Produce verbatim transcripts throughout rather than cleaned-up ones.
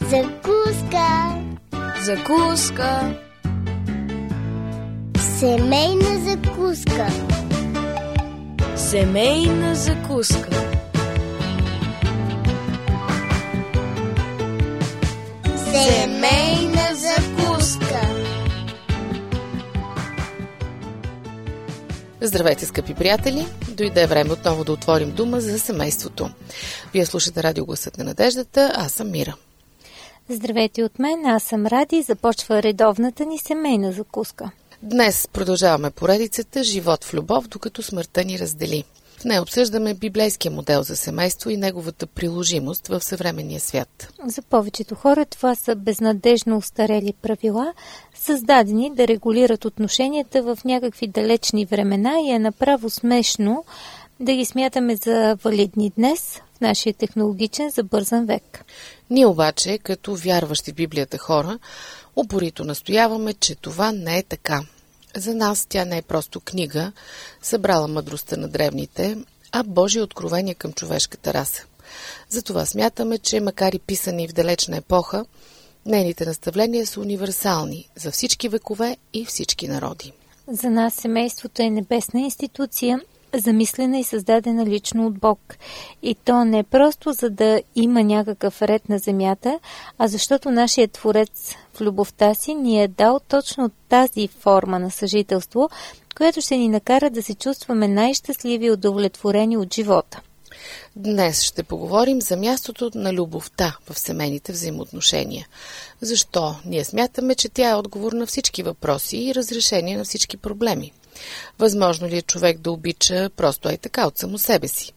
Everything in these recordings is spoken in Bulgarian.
Закуска. Закуска. Семейна закуска. Семейна закуска. Семейна закуска. Здравейте, скъпи приятели! Дойде време отново да отворим дума за семейството. Вие слушате Радио Гласът на надеждата, аз съм Мира. Здравейте от мен, аз съм Ради и започва редовната ни семейна закуска. Днес продължаваме поредицата «Живот в любов, докато смъртта ни раздели». В нея обсъждаме библейския модел за семейство и неговата приложимост в съвременния свят. За повечето хора това са безнадежно устарели правила, създадени да регулират отношенията в някакви далечни времена и е направо смешно да ги смятаме за валидни днес, в нашия технологичен забързан век. Ние обаче, като вярващи в Библията хора, упорито настояваме, че това не е така. За нас тя не е просто книга, събрала мъдростта на древните, а Божие откровение към човешката раса. Затова смятаме, че макар и писани в далечна епоха, нейните наставления са универсални за всички векове и всички народи. За нас семейството е небесна институция, замислена и създадена лично от Бог. И то не просто за да има някакъв ред на земята, а защото нашият Творец в любовта си ни е дал точно тази форма на съжителство, която ще ни накара да се чувстваме най-щастливи и удовлетворени от живота. Днес ще поговорим за мястото на любовта в семейните взаимоотношения. Защо? Ние смятаме, че тя е отговор на всички въпроси и разрешение на всички проблеми. Възможно ли е човек да обича просто е така от само себе си?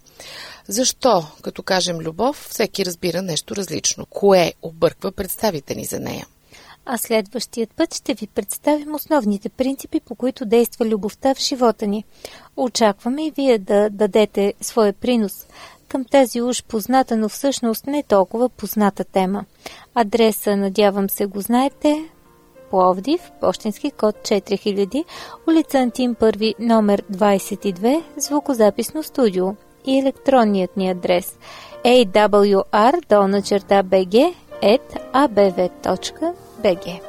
Защо, като кажем любов, всеки разбира нещо различно? Кое обърква представите ни за нея? А следващият път ще ви представим основните принципи, по които действа любовта в живота ни. Очакваме и вие да дадете своя принос към тази уж позната, но всъщност не толкова позната тема. Адреса, надявам се, го знаете. Пловдив, пощенски код четири хиляди, улица Антим първи, номер двадесет и две, звукозаписно студио и електронният ни адрес ей дабъл ю ар долна черта би джи ет а б в точка би джи.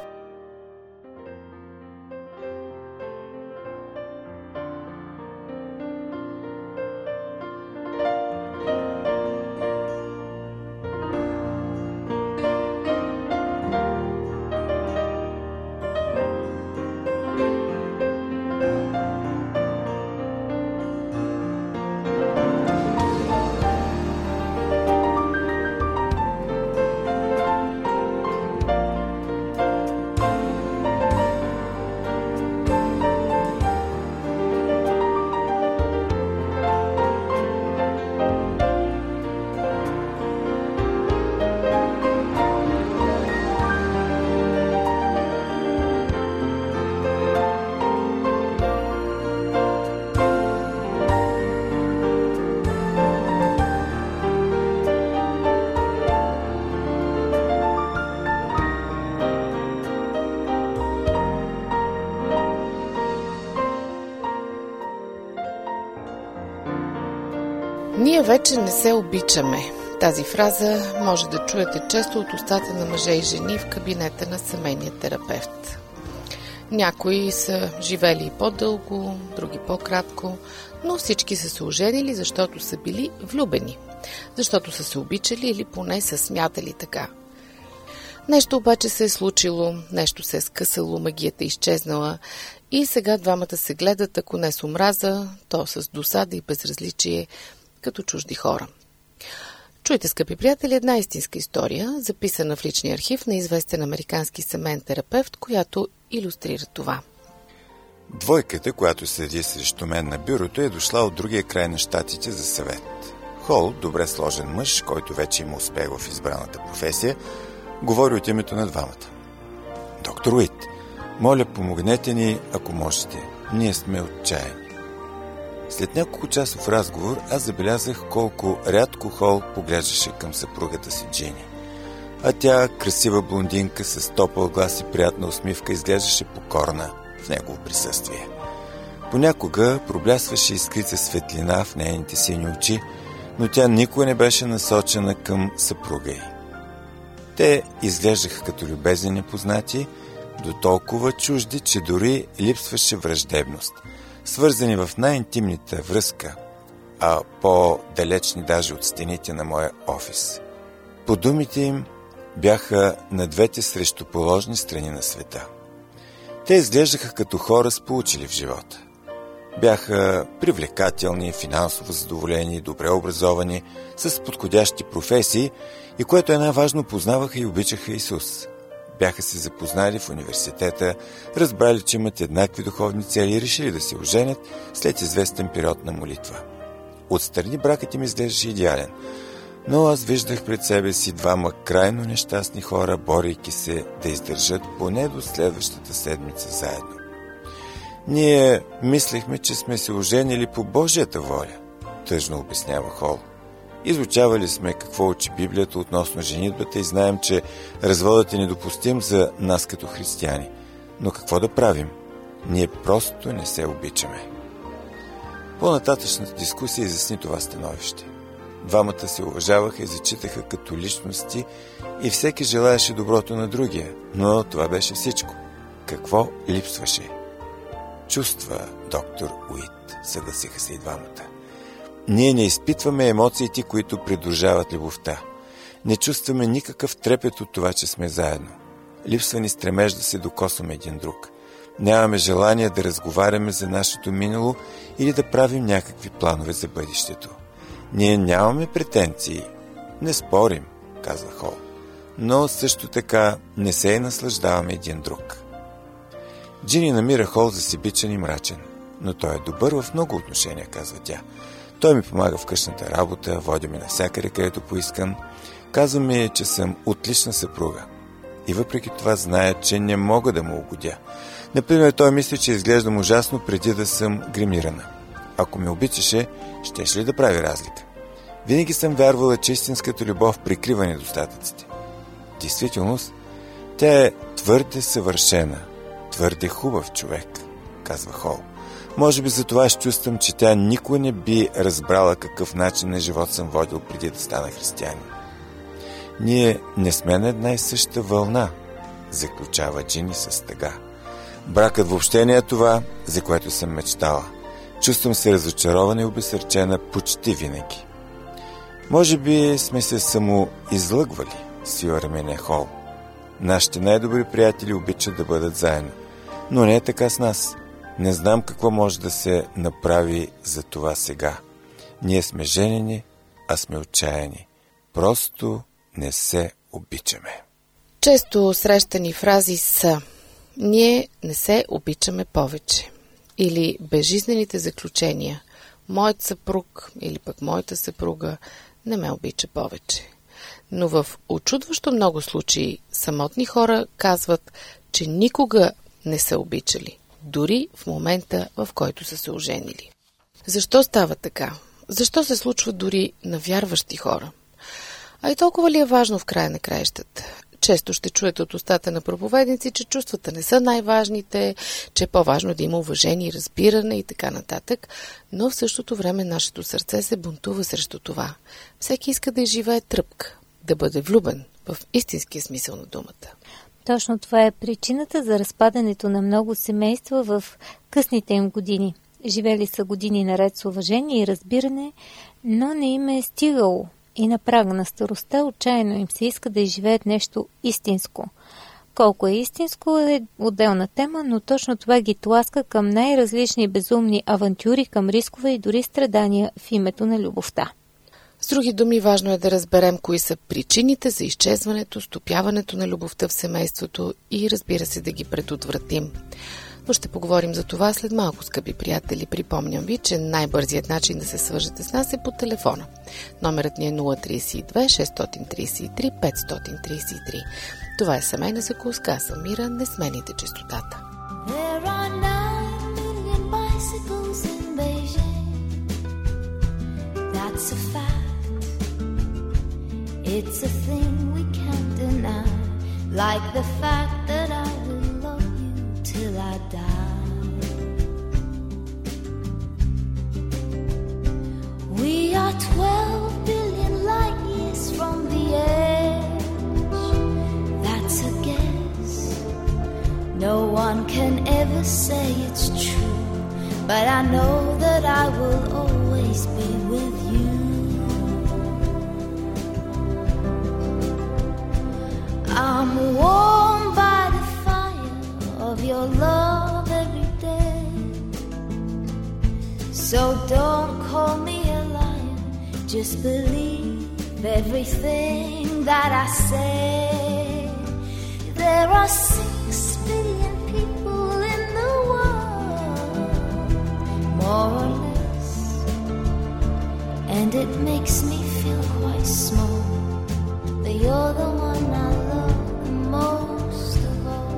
Ние вече не се обичаме. Тази фраза може да чуете често от устата на мъже и жени в кабинета на семейния терапевт. Някои са живели по-дълго, други по-кратко, но всички са се оженили, защото са били влюбени, защото са се обичали или поне са смятали така. Нещо обаче се е случило, нещо се е скъсало, магията е изчезнала и сега двамата се гледат, ако не с омраза, то с досада и безразличие, като чужди хора. Чуйте, скъпи приятели, една истинска история, записана в личния архив на известен американски семейен терапевт, която илюстрира това. Двойката, която седи срещу мен на бюрото, е дошла от другия край на щатите за съвет. Хол, добре сложен мъж, който вече има успех в избраната професия, говори от името на двамата. Доктор Уит, моля, помогнете ни, ако можете. Ние сме отчаяни. След няколко часов разговор аз забелязах колко рядко Хол поглеждаше към съпругата си Джини. А тя, красива блондинка с топъл глас и приятна усмивка, изглеждаше покорна в негово присъствие. Понякога проблясваше искрица светлина в нейните сини очи, но тя никога не беше насочена към съпруга й. Те изглеждаха като любезни непознати, до толкова чужди, че дори липсваше враждебност, свързани в най-интимната връзка, а по-далечни даже от стените на моя офис. По думите им бяха на двете срещуположни страни на света. Те изглеждаха като хора сполучили в живота. Бяха привлекателни, финансово задоволени, добре образовани, с подходящи професии и, което е най-важно, познаваха и обичаха Исус. Бяха се запознали в университета, разбрали, че имат еднакви духовни цели и решили да се оженят след известен период на молитва. Отстрани бракът им изглеждаше идеален, но аз виждах пред себе си двама крайно нещастни хора, борейки се да издържат поне до следващата седмица заедно. Ние мислехме, че сме се оженили по Божията воля, тъжно обяснява Хол. Изучавали сме какво учи Библията относно женитбата и знаем, че разводът е недопустим за нас като християни. Но какво да правим? Ние просто не се обичаме. По-нататъчната дискусия изясни това становище. Двамата се уважаваха и зачитаха като личности и всеки желаеше доброто на другия, но това беше всичко. Какво липсваше? Чувства, доктор Уит, съгласиха се и двамата. Ние не изпитваме емоциите, които придружават любовта. Не чувстваме никакъв трепет от това, че сме заедно. Липсва ни стремеж да се докосваме един друг. Нямаме желание да разговаряме за нашето минало или да правим някакви планове за бъдещето. Ние нямаме претенции. Не спорим, казва Хол. Но също така не се и наслаждаваме един друг. Джини намира Хол за себичен и мрачен, но той е добър в много отношения, казва тя. Той ми помага в къщната работа, води ми навсякъде, където поискам. Казва ми, че съм отлична съпруга. И въпреки това знае, че не мога да му угодя. Например, той мисли, че изглеждам ужасно преди да съм гримирана. Ако ме обичаше, щеше ли да прави разлика? Винаги съм вярвала, че истинската любов прикрива недостатъците. В действителност, тя е твърде съвършена, твърде хубав човек, казва Хол. Може би за това ще чувствам, че тя никога не би разбрала какъв начин на живот съм водил преди да стана християнин. Ние не сме на една и съща вълна, заключава Джини с тъга. Бракът въобще не е това, за което съм мечтала. Чувствам се разочарована и обесърчена почти винаги. Може би сме се само излъгвали, свива рамене Хол. Нашите най-добри приятели обичат да бъдат заедно, но не е така с нас. Не знам какво може да се направи за това сега. Ние сме женени, а сме отчаяни. Просто не се обичаме. Често срещани фрази са: ние не се обичаме повече. Или безжизнените заключения: моят съпруг или пък моята съпруга не ме обича повече. Но в учудващо много случаи самотни хора казват, че никога не са обичали, дори в момента, в който са се оженили. Защо става така? Защо се случва дори на вярващи хора? А и толкова ли е важно в края на краищата? Често ще чуете от устата на проповедници, че чувствата не са най-важните, че е по-важно да има уважение и разбиране и така нататък, но в същото време нашето сърце се бунтува срещу това. Всеки иска да живее тръпка, да бъде влюбен в истинския смисъл на думата. Точно това е причината за разпадането на много семейства в късните им години. Живели са години наред с уважение и разбиране, но не им е стигало. И на прага на старостта отчаяно им се иска да изживеят нещо истинско. Колко е истинско е отделна тема, но точно това ги тласка към най-различни безумни авантюри, към рискове и дори страдания в името на любовта. С други думи, важно е да разберем кои са причините за изчезването, стопяването на любовта в семейството и, разбира се, да ги предотвратим. Но ще поговорим за това след малко, скъпи приятели. Припомням ви, че най-бързият начин да се свържете с нас е по телефона. Номерът ни е нула три две шест три три пет три три. Това е семейна закуска, аз съм Мира, не смените честотата. It's a thing we can't deny, like the fact that I will love you till I die. We are twelve billion light years from the edge. never say it's true, but I know that I will always be with you. I'm warmed by the fire of your love every day, so don't call me a liar, just believe everything that I say. There are six billion people in the world, more or less, and it makes me feel quite small, but you're the one I love the most of all.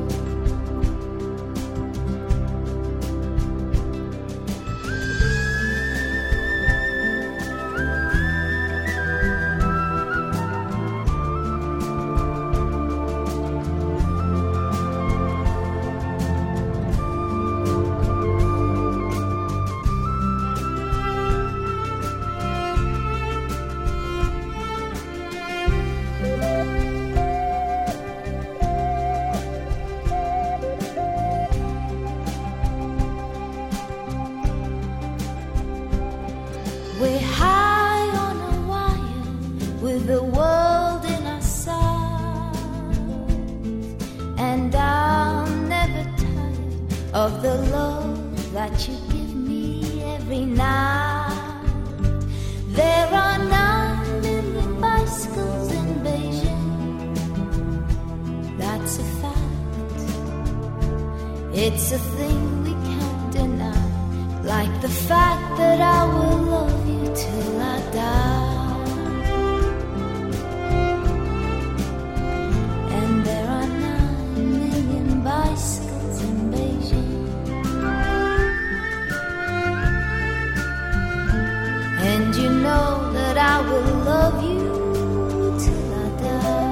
We're high on a wire with the world in our sight, and I'm never tired of the love that you give me every night. There are nine million bicycles in Beijing, that's a fact. It's a thing we can't deny, like the fact that I will love you till I die. And there are nine million bicycles in Beijing, and you know that I will love you till I die.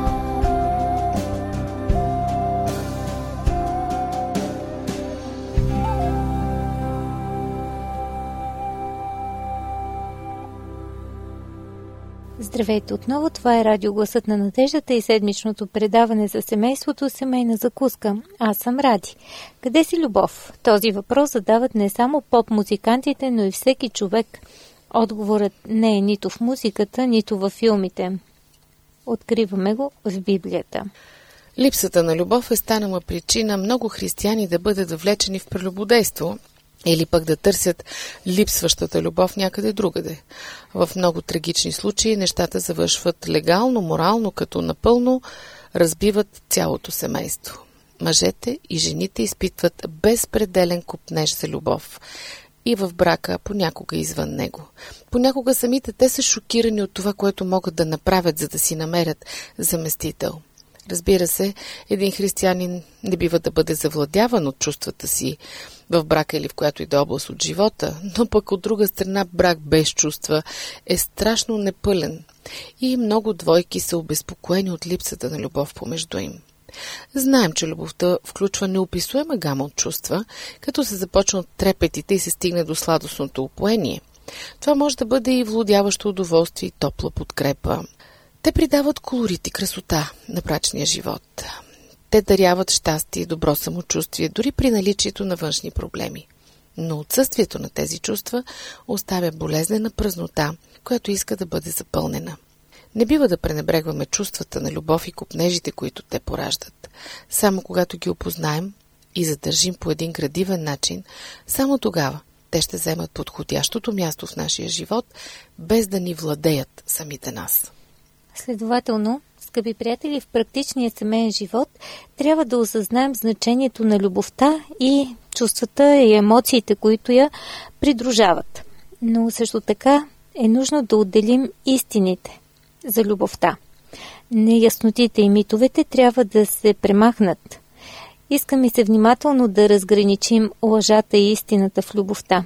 Здравейте отново, това е Радио Гласът на надеждата и седмичното предаване за семейството Семейна закуска. Аз съм Ради. Къде си любов? Този въпрос задават не само поп-музикантите, но и всеки човек. Отговорът не е нито в музиката, нито във филмите. Откриваме го в Библията. Липсата на любов е станала причина много християни да бъдат влечени в прелюбодейство или пък да търсят липсващата любов някъде другаде. В много трагични случаи нещата завършват легално, морално, като напълно разбиват цялото семейство. Мъжете и жените изпитват безпределен купнеж за любов. И в брака, понякога извън него. Понякога самите те са шокирани от това, което могат да направят, за да си намерят заместител. Разбира се, един християнин не бива да бъде завладяван от чувствата си в брака или в която и да област от живота, но пък от друга страна брак без чувства е страшно непълен и много двойки са обезпокоени от липсата на любов помежду им. Знаем, че любовта включва неописуема гама от чувства, като се започне от трепетите и се стигне до сладостното упоение. Това може да бъде и владяващо удоволствие и топла подкрепа. Те придават колорит и красота на брачния живот. Те даряват щастие и добро самочувствие, дори при наличието на външни проблеми. Но отсъствието на тези чувства оставя болезнена празнота, която иска да бъде запълнена. Не бива да пренебрегваме чувствата на любов и копнежите, които те пораждат. Само когато ги опознаем и задържим по един градивен начин, само тогава те ще вземат подходящото място в нашия живот, без да ни владеят самите нас. Следователно, скъпи приятели, в практичния семейен живот трябва да осъзнаем значението на любовта и чувствата и емоциите, които я придружават. Но също така е нужно да отделим истините за любовта. Неяснотите и митовете трябва да се премахнат. Искаме се внимателно да разграничим лъжата и истината в любовта.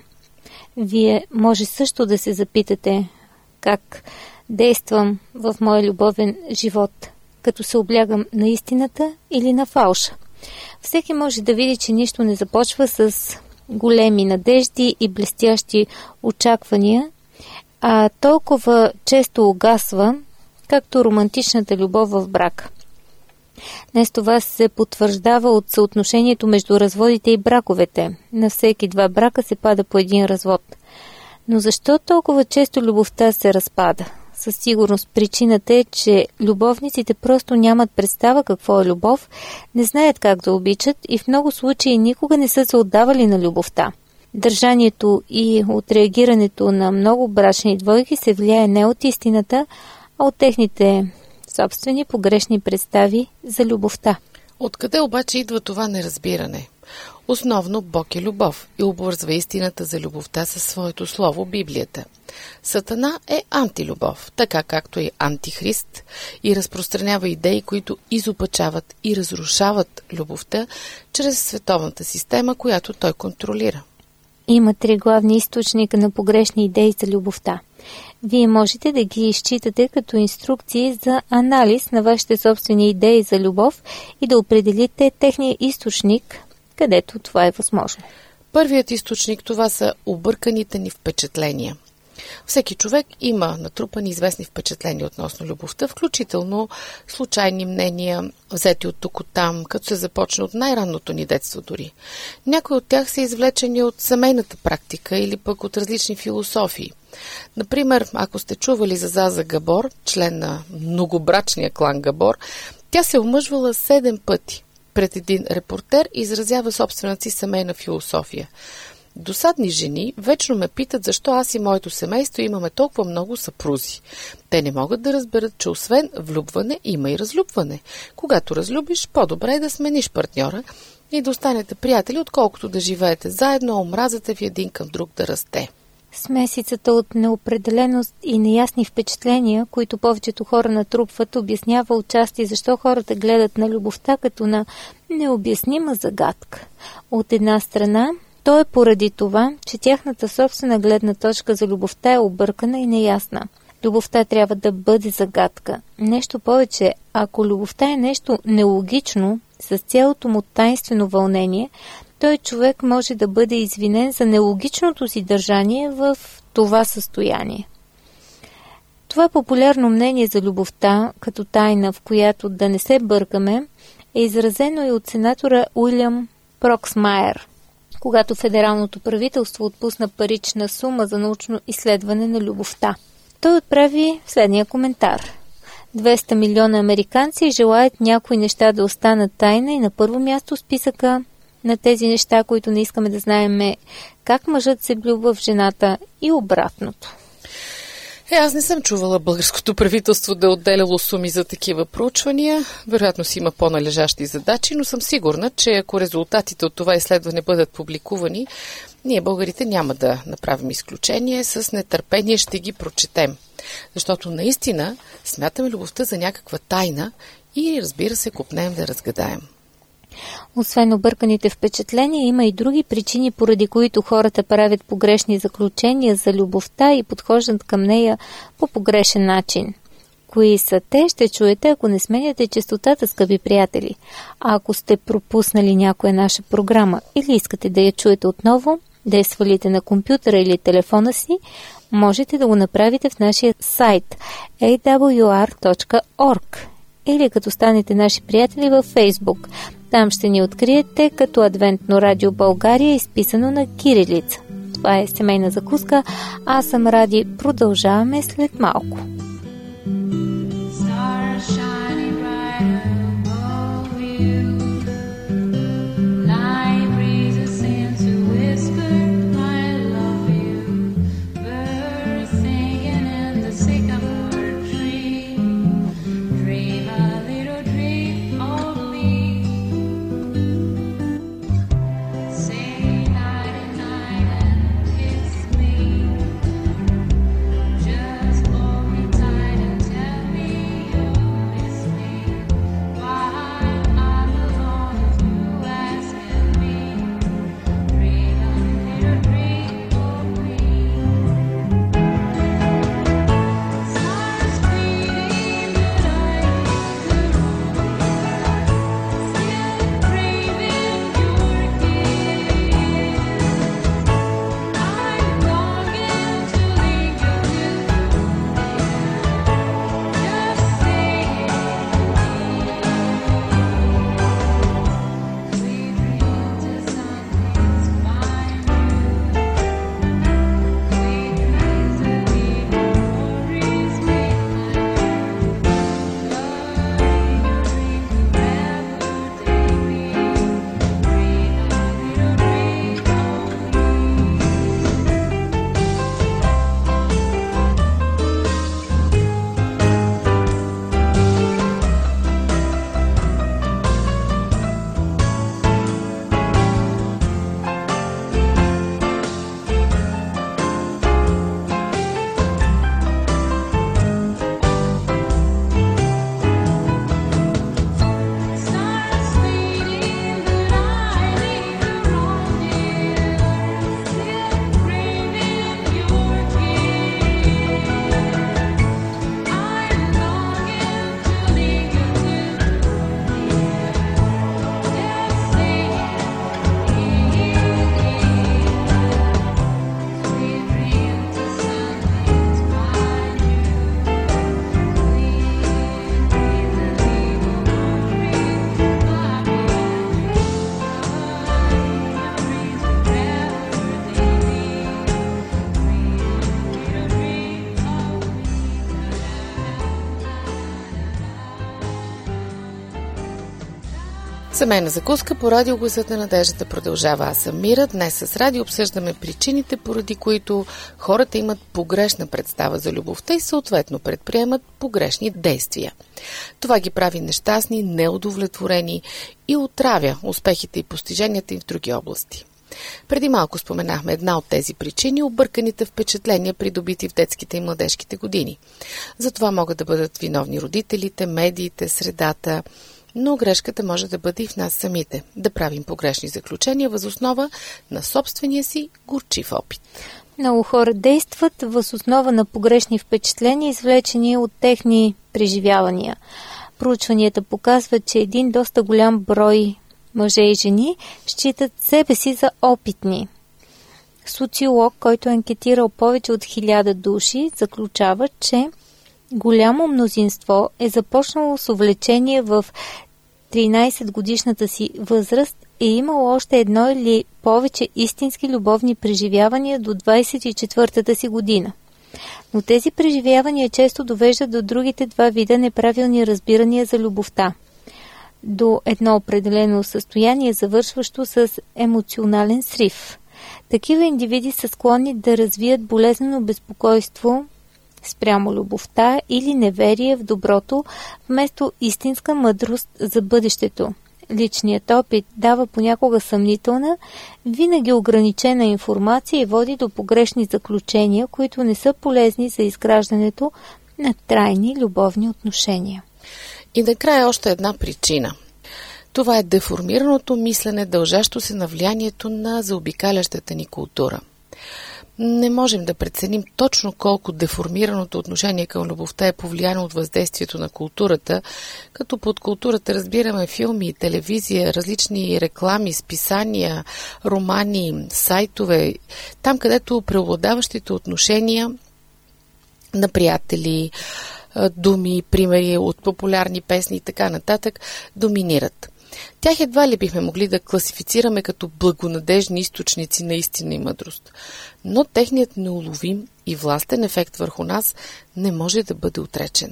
Вие може също да се запитате как действам в моя любовен живот, като се облягам на истината или на фалша. Всеки може да види, че нищо не започва с големи надежди и блестящи очаквания, а толкова често угасва, както романтичната любов в брак. Днес това се потвърждава от съотношението между разводите и браковете. На всеки два брака се пада по един развод. Но защо толкова често любовта се разпада? Със сигурност причината е, че любовниците просто нямат представа какво е любов, не знаят как да обичат и в много случаи никога не са се отдавали на любовта. Държанието и отреагирането на много брачни двойки се влияе не от истината, а от техните собствени погрешни представи за любовта. Откъде обаче идва това неразбиране? Основно Бог е любов и обвързва истината за любовта със своето слово, Библията. Сатана е антилюбов, така както е антихрист, и разпространява идеи, които изопачават и разрушават любовта чрез световната система, която той контролира. Има три главни източника на погрешни идеи за любовта. Вие можете да ги изчитате като инструкции за анализ на вашите собствени идеи за любов и да определите техния източник, където това е възможно. Първият източник това са обърканите ни впечатления. Всеки човек има натрупани известни впечатления относно любовта, включително случайни мнения, взети от тук от там, като се започне от най-ранното ни детство дори. Някои от тях са извлечени от семейната практика или пък от различни философии. Например, ако сте чували за Заза Габор, член на многобрачния клан Габор, тя се омъжвала седем пъти. Пред един репортер изразява собствената си семейна философия. Досадни жени вечно ме питат защо аз и моето семейство имаме толкова много съпрузи. Те не могат да разберат, че освен влюбване има и разлюбване. Когато разлюбиш, по-добре е да смениш партньора и да останете приятели, отколкото да живеете заедно, а омразата ви един към друг да расте. Смесицата от неопределеност и неясни впечатления, които повечето хора натрупват, обяснява отчасти защо хората гледат на любовта като на необяснима загадка. От една страна, то е поради това, че тяхната собствена гледна точка за любовта е объркана и неясна. Любовта трябва да бъде загадка. Нещо повече, ако любовта е нещо нелогично, с цялото му таинствено вълнение, той човек може да бъде извинен за нелогичното си държание в това състояние. Това популярно мнение за любовта, като тайна, в която да не се бъркаме, е изразено и от сенатора Уилям Проксмайер, когато федералното правителство отпусна парична сума за научно изследване на любовта. Той отправи следния коментар. двеста милиона американци желаят някои неща да останат тайна и на първо място в списъка на тези неща, които не искаме да знаем, е как мъжът се влюбва в жената и обратното. Е, аз не съм чувала българското правителство да е отделяло суми за такива проучвания. Вероятно си има по-належащи задачи, но съм сигурна, че ако резултатите от това изследване бъдат публикувани, ние българите няма да направим изключение, с нетърпение ще ги прочетем. Защото наистина смятаме любовта за някаква тайна и, разбира се, копнеем да разгадаем. Освен обърканите впечатления, има и други причини, поради които хората правят погрешни заключения за любовта и подхождат към нея по погрешен начин. Кои са те, ще чуете, ако не сменяте честотата, скъпи приятели. А ако сте пропуснали някоя наша програма или искате да я чуете отново, да я свалите на компютъра или телефона си, можете да го направите в нашия сайт ей дабъл ю ар точка орг или като станете наши приятели във Фейсбук. Там ще ни откриете като Адвентно радио България, изписано на кирилица. Това е семейна закуска. Аз съм Ради. Продължаваме след малко. Just hold me tight. Семейна закуска по радио Гласът на надеждата продължава. Аз съм Мира. Днес с радио обсъждаме причините, поради които хората имат погрешна представа за любовта и съответно предприемат погрешни действия. Това ги прави нещастни, неудовлетворени и отравя успехите и постиженията им в други области. Преди малко споменахме една от тези причини – обърканите впечатления, придобити в детските и младежките години. За това могат да бъдат виновни родителите, медиите, средата, но грешката може да бъде и в нас самите – да правим погрешни заключения въз основа на собствения си горчив опит. Много хора действат въз основа на погрешни впечатления, извлечени от техни преживявания. Проучванията показват, че един доста голям брой мъже и жени считат себе си за опитни. Социолог, който е анкетирал повече от хиляда души, заключава, че голямо мнозинство е започнало с увлечение в тринайсетгодишната си възраст и е имало още едно или повече истински любовни преживявания до двайсет и четвъртата си година. Но тези преживявания често довеждат до другите два вида неправилни разбирания за любовта. До едно определено състояние, завършващо с емоционален срив. Такива индивиди са склонни да развият болезнено безпокойство спрямо любовта или неверие в доброто, вместо истинска мъдрост за бъдещето. Личният опит дава понякога съмнителна, винаги ограничена информация и води до погрешни заключения, които не са полезни за изграждането на трайни любовни отношения. И накрая още една причина. Това е деформираното мислене, дължащо се на влиянието на заобикалящата ни култура. Не можем да преценим точно колко деформираното отношение към любовта е повлияно от въздействието на културата, като под културата разбираме филми, телевизия, различни реклами, списания, романи, сайтове, там където преобладаващите отношения на приятели, думи, примери от популярни песни и така нататък доминират. Тях едва ли бихме могли да класифицираме като благонадежни източници на истина и мъдрост, но техният неуловим и властен ефект върху нас не може да бъде отречен.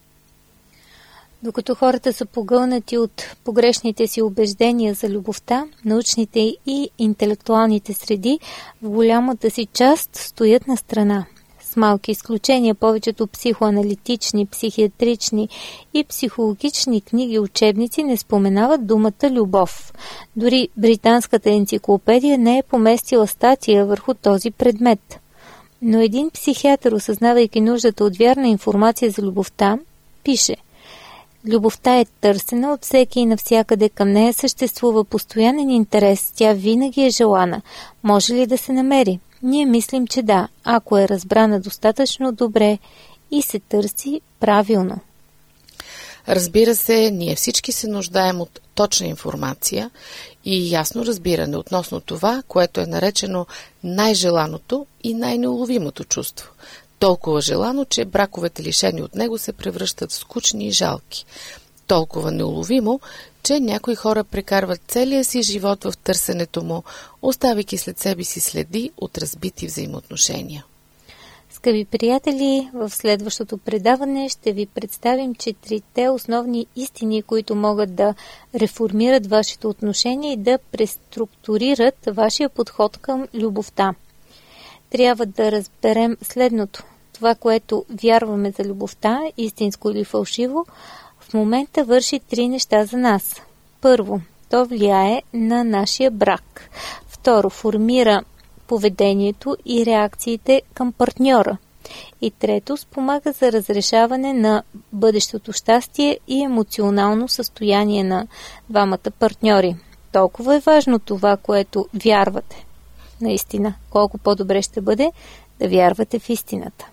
Докато хората са погълнати от погрешните си убеждения за любовта, научните и интелектуалните среди в голямата си част стоят на страна. С малки изключения, повечето психоаналитични, психиатрични и психологични книги и учебници не споменават думата любов. Дори британската енциклопедия не е поместила статия върху този предмет. Но един психиатър, осъзнавайки нуждата от вярна информация за любовта, пише: любовта е търсена от всеки и навсякъде, към нея съществува постоянен интерес, тя винаги е желана. Може ли да се намери? Ние мислим, че да, ако е разбрана достатъчно добре и се търси правилно. Разбира се, ние всички се нуждаем от точна информация и ясно разбиране относно това, което е наречено най-желаното и най-неуловимото чувство. Толкова желано, че браковете лишени от него се превръщат в скучни и жалки. Толкова неуловимо, че някои хора прекарват целия си живот в търсенето му, оставяйки след себе си следи от разбити взаимоотношения. Скъпи приятели, в следващото предаване ще ви представим четирите основни истини, които могат да реформират вашето отношение и да преструктурират вашия подход към любовта. Трябва да разберем следното. Това, което вярваме за любовта, истинско или фалшиво, в момента върши три неща за нас. Първо, то влияе на нашия брак. Второ, формира поведението и реакциите към партньора. И трето, спомага за разрешаване на бъдещото щастие и емоционално състояние на двамата партньори. Толкова е важно това, което вярвате. Наистина, колко по-добре ще бъде да вярвате в истината.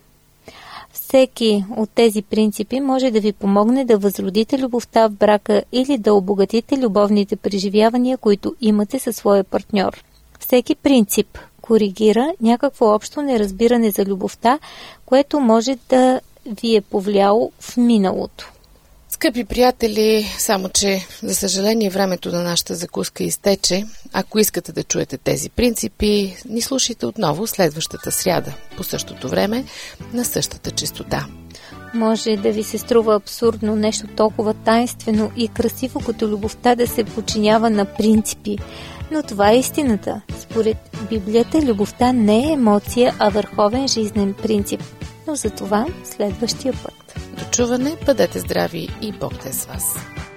Всеки от тези принципи може да ви помогне да възродите любовта в брака или да обогатите любовните преживявания, които имате със своя партньор. Всеки принцип коригира някакво общо неразбиране за любовта, което може да ви е повлияло в миналото. Скъпи приятели, само че, за съжаление, времето на нашата закуска изтече. Ако искате да чуете тези принципи, ни слушайте отново следващата сряда, по същото време, на същата честота. Може да ви се струва абсурдно нещо толкова тайнствено и красиво, като любовта да се подчинява на принципи. Но това е истината. Според Библията, любовта не е емоция, а върховен жизнен принцип. Но за това следващия път. До чуване, бъдете здрави и Бог да е с вас.